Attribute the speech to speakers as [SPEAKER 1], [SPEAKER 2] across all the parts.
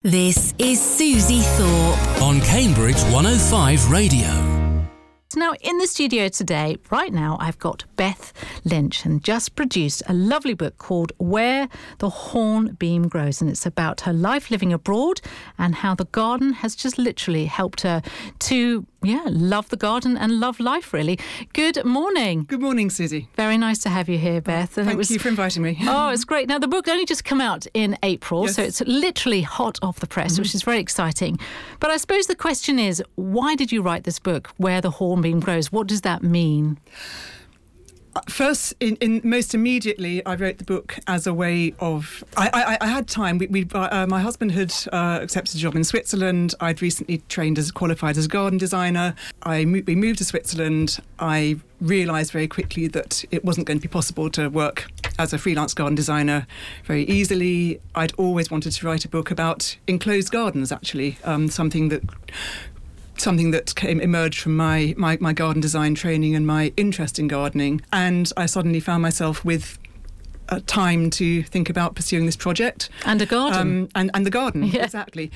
[SPEAKER 1] This is Susie Thorpe
[SPEAKER 2] on Cambridge 105 Radio.
[SPEAKER 3] Now, in the studio today, right now, I've got Beth Lynch, and just produced a lovely book called Where the Hornbeam Grows, and it's about her life living abroad and how the garden has just literally helped her to, love the garden and love life, really. Good morning.
[SPEAKER 4] Good morning, Susie.
[SPEAKER 3] Very nice to have you here, Beth. And
[SPEAKER 4] Thank you for inviting me.
[SPEAKER 3] Oh, it's great. Now, the book only just come out in April, so it's literally hot off the press, which is very exciting. But I suppose the question is, why did you write this book, Where the Hornbeam Grows? What does that mean?
[SPEAKER 4] First, most immediately, I wrote the book as a way of... I had time. My husband had accepted a job in Switzerland. I'd recently qualified as a garden designer. We moved to Switzerland. I realised very quickly that it wasn't going to be possible to work as a freelance garden designer very easily. I'd always wanted to write a book about enclosed gardens, actually, something that emerged from my garden design training and my interest in gardening. And I suddenly found myself with time to think about pursuing this project.
[SPEAKER 3] And a garden.
[SPEAKER 4] And the garden, exactly.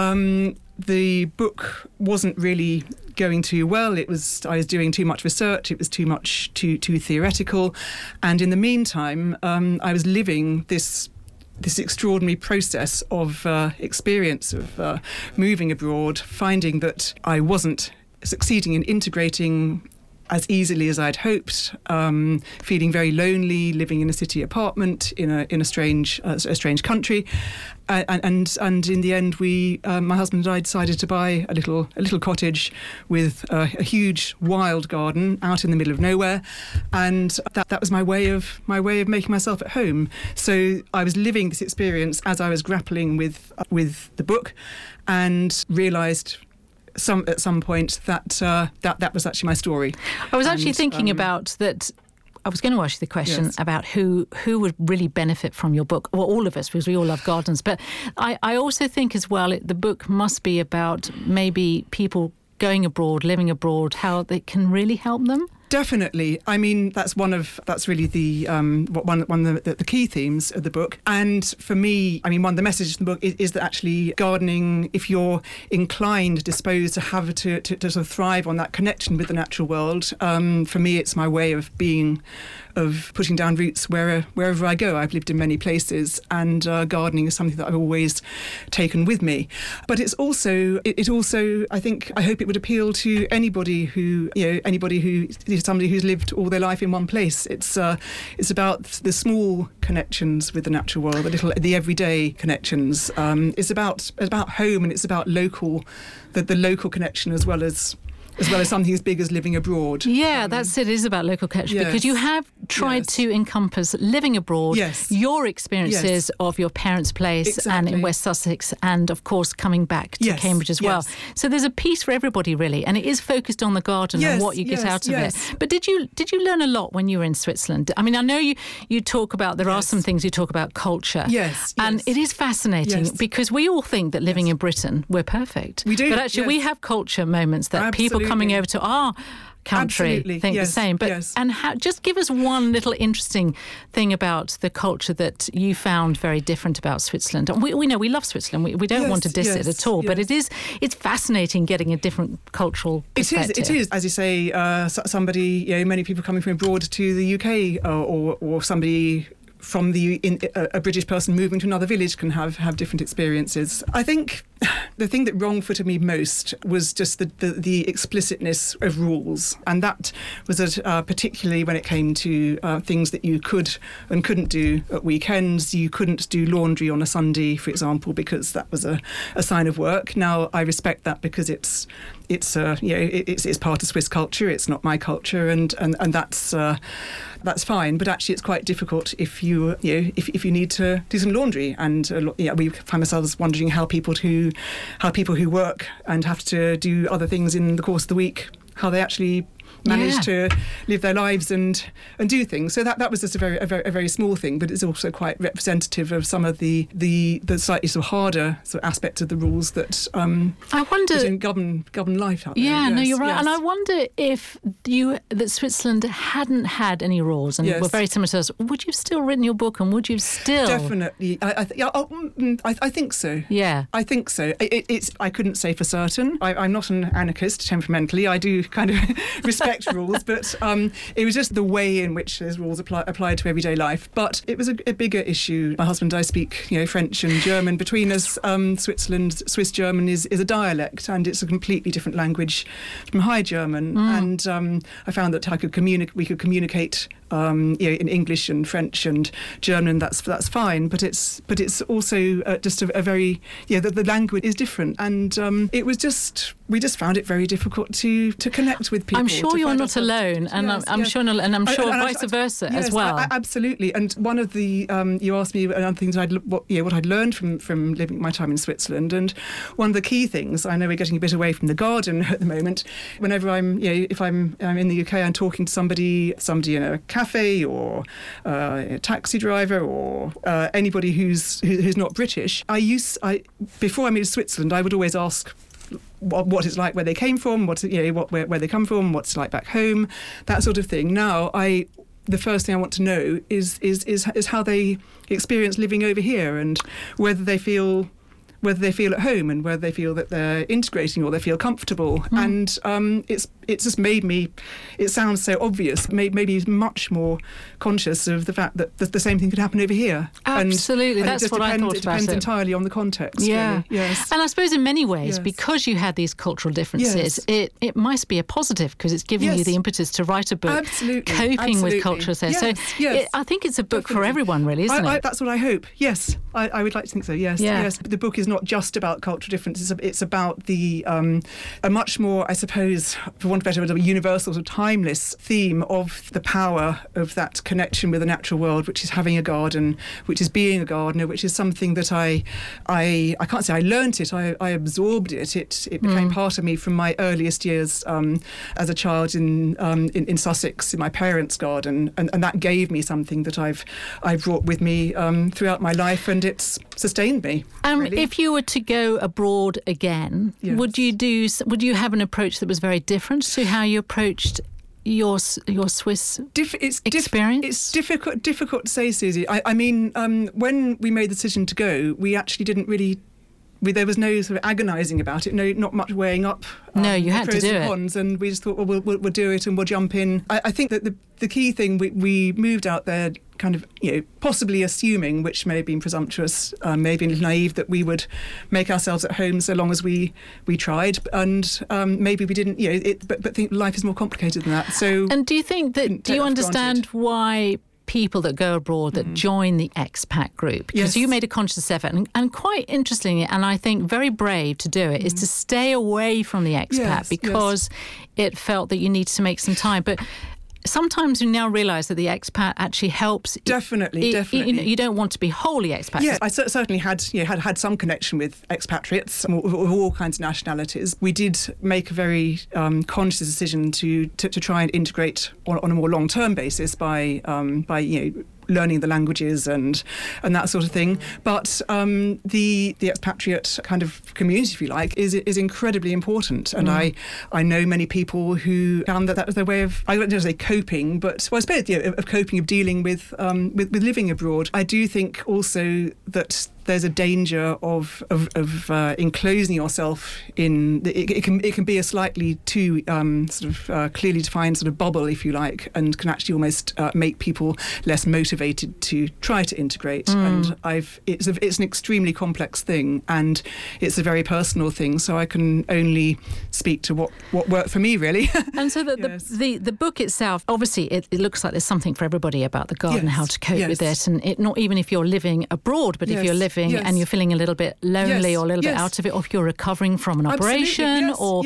[SPEAKER 4] The book wasn't really going too well. I was doing too much research. It was too theoretical. And in the meantime, I was living this extraordinary process of experience of moving abroad, finding that I wasn't succeeding in integrating as easily as I'd hoped, feeling very lonely, living in a city apartment in a strange country, and in the end, my husband and I decided to buy a little cottage with a huge wild garden out in the middle of nowhere, and that was my way of making myself at home. So I was living this experience as I was grappling with the book, and realised at some point that was actually my story. I was
[SPEAKER 3] actually thinking about that. I was going to ask you the question about who would really benefit from your book. Well, all of us, because we all love gardens. But I also think as well, the book must be about maybe people going abroad, living abroad, how they can really help them.
[SPEAKER 4] Definitely. I mean, that's really the one of the key themes of the book. And for me, I mean, one of the messages of the book is that actually gardening, if you're disposed to have to sort of thrive on that connection with the natural world, for me, it's my way of putting down roots wherever I go. I've lived in many places, and gardening is something that I've always taken with me. But it also, I hope it would appeal to anybody who somebody who's lived all their life in one place. It's about the small connections with the natural world, the everyday connections. It's about home, and it's about the local connection as well as something as big as living abroad.
[SPEAKER 3] Yeah, that's it. It is about local connection, because you have tried to encompass living abroad, your experiences of your parents' place and in West Sussex, and of course coming back to Cambridge as well. So there's a piece for everybody, really, and it is focused on the garden and what you get out of it. But did you learn a lot when you were in Switzerland? I mean, I know you talk about, there are some things you talk about culture. And it is fascinating because we all think that living in Britain, we're perfect.
[SPEAKER 4] We do.
[SPEAKER 3] But actually we have culture moments that people coming over to our country think the same. But just give us one little interesting thing about the culture that you found very different about Switzerland. And we know we love Switzerland. We don't want to diss it at all. But it's fascinating getting a different cultural perspective.
[SPEAKER 4] It is. As you say, somebody, many people coming from abroad to the UK, or somebody from a British person moving to another village can have different experiences. I think the thing that wrong-footed me most was just the explicitness of rules, and that was particularly when it came to things that you could and couldn't do at weekends. You couldn't do laundry on a Sunday, for example, because that was a sign of work. Now, I respect that because it's part of Swiss culture. It's not my culture, and that's fine. But actually, it's quite difficult if you need to do some laundry. And we find ourselves wondering how people who work and have to do other things in the course of the week, how they actually manage to live their lives and do things. So that was just a very small thing, but it's also quite representative of some of the slightly sort of harder sort of aspects of the rules that
[SPEAKER 3] I wonder
[SPEAKER 4] govern life out there.
[SPEAKER 3] Yeah, no, you're right. And I wonder if that Switzerland hadn't had any rules and were very similar to us, would you have still written your book, and would you have still?
[SPEAKER 4] Definitely. I think so.
[SPEAKER 3] Yeah.
[SPEAKER 4] I think so. I couldn't say for certain. I'm not an anarchist temperamentally. I do kind of respect rules, but it was just the way in which those rules applied to everyday life. But it was a bigger issue. My husband and I speak, French and German. Between us, Swiss German is a dialect, and it's a completely different language from High German. And I found that we could communicate in English and French and German. That's fine, but it's also just a very the language is different, and we just found it very difficult to connect with people.
[SPEAKER 3] I'm sure you're not alone, and I'm sure vice versa as well.
[SPEAKER 4] Absolutely. And one of the you asked me another things what I'd learned from living my time in Switzerland, and one of the key things, I know we're getting a bit away from the garden at the moment. Whenever if I'm in the UK, I'm talking to somebody in a cafe or a taxi driver or anybody who's not British. Before I moved to Switzerland, I would always ask what it's like where they came from, where they come from, what's it like back home, that sort of thing. Now, the first thing I want to know is how they experience living over here, and whether they feel at home, and whether they feel that they're integrating or they feel comfortable. And it's just made me, it sounds so obvious, made me much more conscious of the fact that the same thing could happen over here.
[SPEAKER 3] Absolutely,
[SPEAKER 4] and
[SPEAKER 3] that's what I thought about it.
[SPEAKER 4] It depends entirely on the context.
[SPEAKER 3] Yeah.
[SPEAKER 4] Really. Yes.
[SPEAKER 3] And I suppose in many ways, because you had these cultural differences, it must be a positive, because it's giving you the impetus to write a book coping with cultural affairs. I think it's a book for everyone, really, isn't it?
[SPEAKER 4] That's what I hope. Yes, I would like to think so. Yes. But the book is not just about cultural differences. It's about the a much more, I suppose, for want of a better word, a universal or timeless theme of the power of that connection with the natural world, which is having a garden, which is being a gardener, which is something that I can't say I learnt it. I absorbed it. It became part of me from my earliest years as a child in Sussex, in my parents' garden, and that gave me something that I've brought with me throughout my life, and it's sustained me. Really.
[SPEAKER 3] If you were to go abroad again, would you have an approach that was very different to how you approached your Swiss experience?
[SPEAKER 4] It's difficult to say, Susie. I mean, when we made the decision to go, we actually didn't really. There was no sort of agonising about it. Not much weighing up.
[SPEAKER 3] No, you had to do it.
[SPEAKER 4] Cons, and we just thought, well, we'll do it and we'll jump in. I think that the key thing, we moved out there kind of, possibly assuming, which may have been presumptuous, maybe a little naive, that we would make ourselves at home so long as we tried, and maybe we didn't. But think life is more complicated than that. So,
[SPEAKER 3] and do you think that? Do you understand why people that go abroad that join the expat group, because you made a conscious effort, and quite interestingly, and I think very brave to do it, is to stay away from the expat because it felt that you need to make some time. But sometimes you now realise that the expat actually helps.
[SPEAKER 4] Definitely.
[SPEAKER 3] You don't want to be wholly expat.
[SPEAKER 4] Yeah, I certainly had some connection with expatriates of all kinds of nationalities. We did make a very conscious decision to try and integrate on a more long-term basis by learning the languages and that sort of thing. But the expatriate kind of community, if you like, is incredibly important. And I know many people who found that was their way of, I don't know, say coping, but I suppose of coping, of dealing with living abroad. I do think also that there's a danger of enclosing yourself in. It can be a slightly too clearly defined sort of bubble, if you like, and can actually almost make people less motivated to try to integrate. And it's an extremely complex thing, and it's a very personal thing. So I can only speak to what worked for me, really.
[SPEAKER 3] And so the book itself, obviously, it looks like there's something for everybody about the garden, how to cope with it, and it not even if you're living abroad, but if you're living and you're feeling a little bit lonely or a little bit out of it, or if you're recovering from an operation, or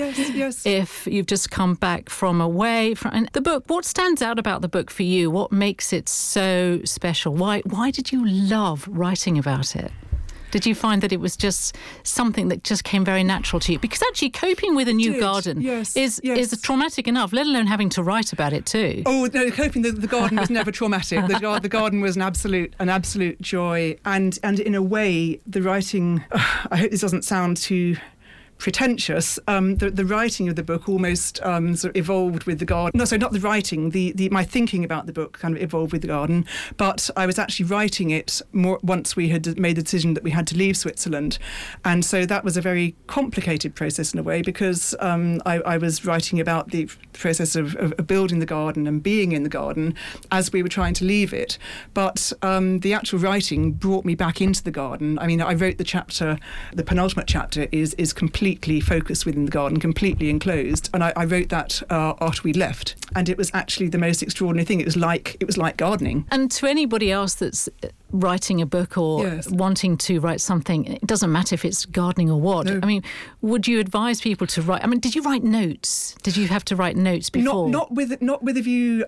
[SPEAKER 3] if you've just come back from away. And the book, what stands out about the book for you? What makes it so special? Why did you love writing about it? Did you find that it was just something that just came very natural to you? Because actually coping with a new garden is traumatic enough, let alone having to write about it too.
[SPEAKER 4] Oh, no, coping the garden was never traumatic. The garden was an absolute joy. And in a way, the writing, I hope this doesn't sound too pretentious, the writing of the book almost sort of evolved with the garden. No, sorry, not the writing. My thinking about the book kind of evolved with the garden. But I was actually writing it more once we had made the decision that we had to leave Switzerland, and so that was a very complicated process in a way, because I was writing about the process of building the garden and being in the garden as we were trying to leave it. But the actual writing brought me back into the garden. I mean, I wrote the penultimate chapter is completely focused within the garden, completely enclosed, and I wrote that after we left, and it was actually the most extraordinary thing. It was like gardening.
[SPEAKER 3] And to anybody else that's writing a book or wanting to write something, it doesn't matter if it's gardening or what. No. I mean, would you advise people to write? I mean, did you write notes? Did you have to write notes before?
[SPEAKER 4] Not with a view.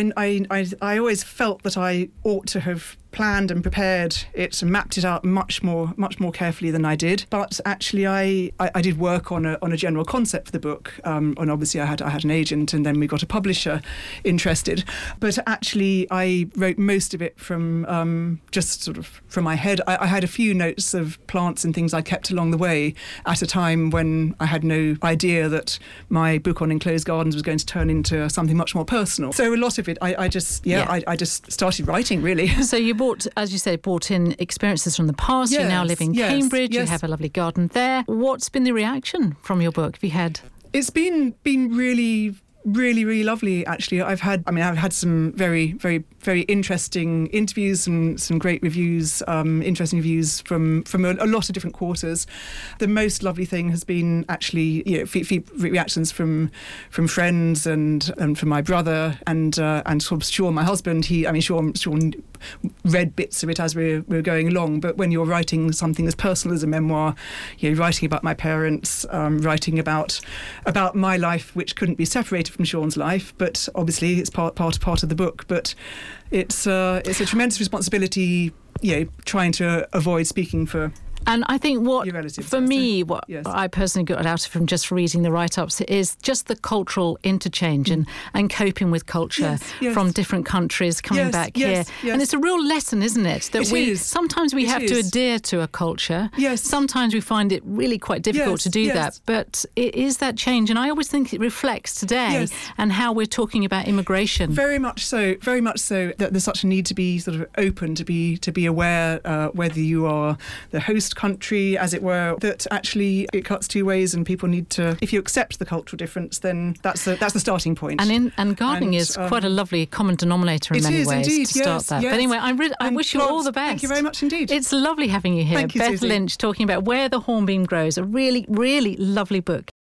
[SPEAKER 4] I always felt that I ought to have planned and prepared it and mapped it out much more carefully than I did. But actually, I did work on a general concept for the book, and obviously I had an agent, and then we got a publisher interested. But actually, I wrote most of it from just sort of from my head. I had a few notes of plants and things I kept along the way at a time when I had no idea that my book on enclosed gardens was going to turn into something much more personal. So a lot of it, I just started writing, really.
[SPEAKER 3] So you as you say, brought in experiences from the past. You now live in Cambridge. You have a lovely garden there. What's been the reaction from your book? Have you had?
[SPEAKER 4] It's been really, really, really lovely, actually. I've had some very, very, very interesting interviews and some great reviews, interesting reviews from a lot of different quarters. The most lovely thing has been actually, reactions from friends and from my brother and sort of Sean, my husband. Sean read bits of it as we were going along. But when you're writing something as personal as a memoir, writing about my parents, writing about my life, which couldn't be separated from Sean's life, but obviously it's part of the book. But it's a tremendous responsibility, trying to avoid speaking for.
[SPEAKER 3] And I think what I personally got out of from just reading the write-ups is just the cultural interchange and coping with culture from different countries coming back here. And it's a real lesson, isn't it? That sometimes we have to adhere to a culture.
[SPEAKER 4] Yes.
[SPEAKER 3] Sometimes we find it really quite difficult to do that. But it is that change. And I always think it reflects today and how we're talking about immigration.
[SPEAKER 4] Very much so. Very much so. That there's such a need to be sort of open, to be aware whether you are the host country, as it were, that actually it cuts two ways, and people need to. If you accept the cultural difference, then that's the starting point.
[SPEAKER 3] And gardening is quite a lovely common denominator in many ways
[SPEAKER 4] indeed,
[SPEAKER 3] to start that. But anyway, I wish you all the best.
[SPEAKER 4] Thank you very much indeed.
[SPEAKER 3] It's lovely having you here,
[SPEAKER 4] Thank you,
[SPEAKER 3] Beth
[SPEAKER 4] Susie.
[SPEAKER 3] Lynch, talking about Where the Hornbeam Grows, a really, really lovely book.